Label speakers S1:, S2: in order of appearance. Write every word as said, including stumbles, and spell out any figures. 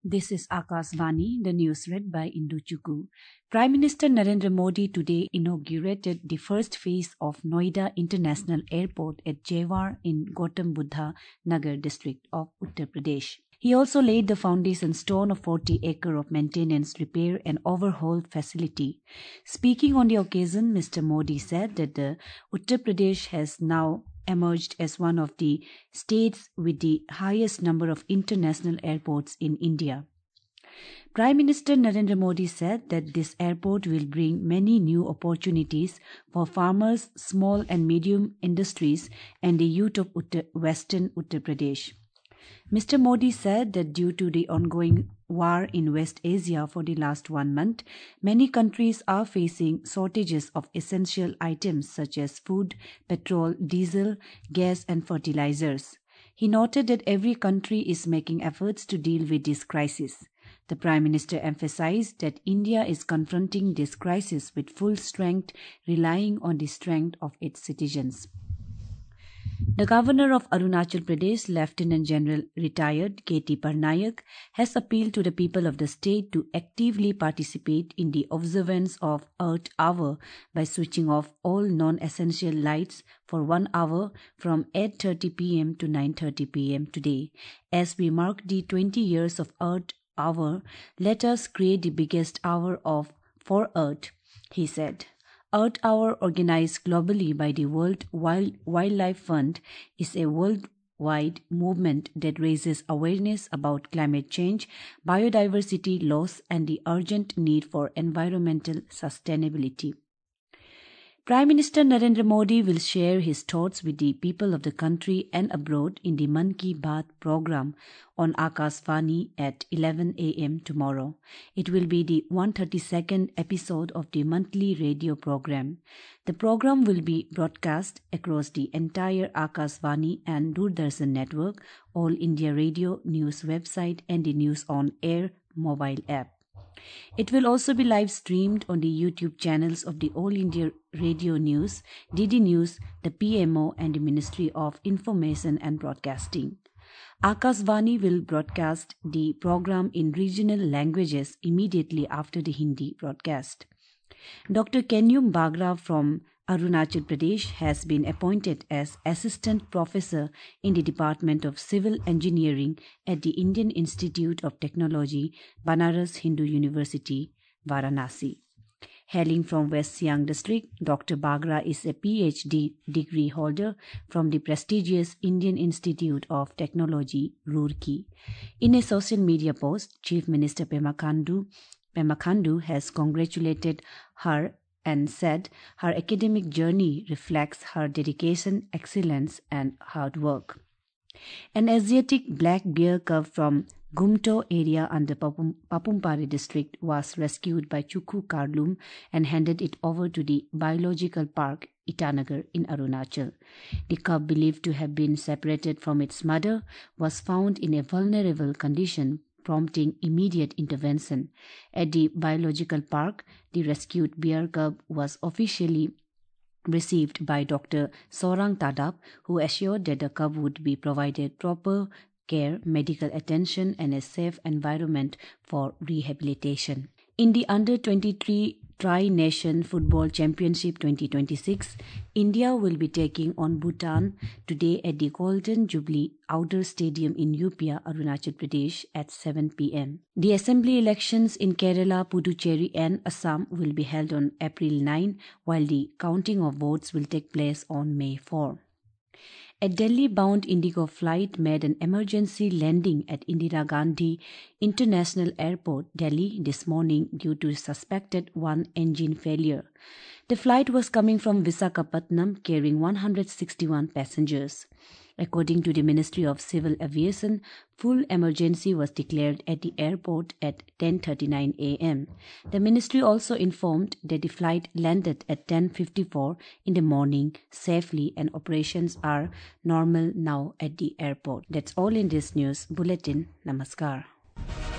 S1: This is Akashvani, the news read by Indu Chukku. Prime Minister Narendra Modi today inaugurated the first phase of Noida International Airport at Jewar in Gautam Buddha Nagar district of Uttar Pradesh. He also laid the foundation stone of forty acres of maintenance, repair and overhaul facility. Speaking on the occasion, Mister Modi said that the Uttar Pradesh has now emerged as one of the states with the highest number of international airports in India. Prime Minister Narendra Modi said that this airport will bring many new opportunities for farmers, small and medium industries and the youth of Uttar, Western Uttar Pradesh. Mister Modi said that due to the ongoing war in West Asia for the last one month, many countries are facing shortages of essential items such as food, petrol, diesel, gas and fertilizers. He noted that every country is making efforts to deal with this crisis. The Prime Minister emphasized that India is confronting this crisis with full strength, relying on the strength of its citizens. The Governor of Arunachal Pradesh, Lieutenant General retired K T Parnayak, has appealed to the people of the state to actively participate in the observance of Earth Hour by switching off all non-essential lights for one hour from eight thirty p m to nine thirty p m today. As we mark the twenty years of Earth Hour, let us create the biggest hour of for Earth, he said. Earth Hour, organized globally by the World Wild Wildlife Fund, is a worldwide movement that raises awareness about climate change, biodiversity loss, and the urgent need for environmental sustainability. Prime Minister Narendra Modi will share his thoughts with the people of the country and abroad in the Mann Ki Baat program on Akashvani at eleven a m tomorrow. It will be the one hundred thirty-second episode of the monthly radio program. The program will be broadcast across the entire Akashvani and Doordarshan network, All India Radio News website and the News on Air mobile app. It will also be live streamed on the YouTube channels of the All India Radio News, D D News, the P M O and the Ministry of Information and Broadcasting. Akashvani will broadcast the program in regional languages immediately after the Hindi broadcast. Doctor Kenyum Bagra from Arunachal Pradesh has been appointed as Assistant Professor in the Department of Civil Engineering at the Indian Institute of Technology, Banaras Hindu University, Varanasi. Hailing from West Siang district, Doctor Bagra is a P H D degree holder from the prestigious Indian Institute of Technology, Roorkee. In a social media post, Chief Minister Pema Khandu, Pema Khandu has congratulated her and said her academic journey reflects her dedication, excellence and hard work. An Asiatic black bear cub from Gumto area under Papum, Papumpari district was rescued by Chukku Karlum and handed it over to the Biological Park Itanagar in Arunachal. The cub, believed to have been separated from its mother, was found in a vulnerable condition, prompting immediate intervention. At the biological park, the rescued bear cub was officially received by Doctor Sorang Tadap, who assured that the cub would be provided proper care, medical attention and a safe environment for rehabilitation. In the under twenty-three Tri-Nation Football Championship twenty twenty-six, India will be taking on Bhutan today at the Golden Jubilee Outdoor Stadium in Upia, Arunachal Pradesh at seven p m The assembly elections in Kerala, Puducherry and Assam will be held on April ninth, while the counting of votes will take place on May fourth. A Delhi-bound Indigo flight made an emergency landing at Indira Gandhi International Airport, Delhi, this morning due to suspected one-engine failure. The flight was coming from Visakhapatnam carrying one hundred sixty-one passengers. According to the Ministry of Civil Aviation, full emergency was declared at the airport at ten thirty-nine a m The ministry also informed that the flight landed at ten fifty-four in the morning safely and operations are normal now at the airport. That's all in this news bulletin. Namaskar.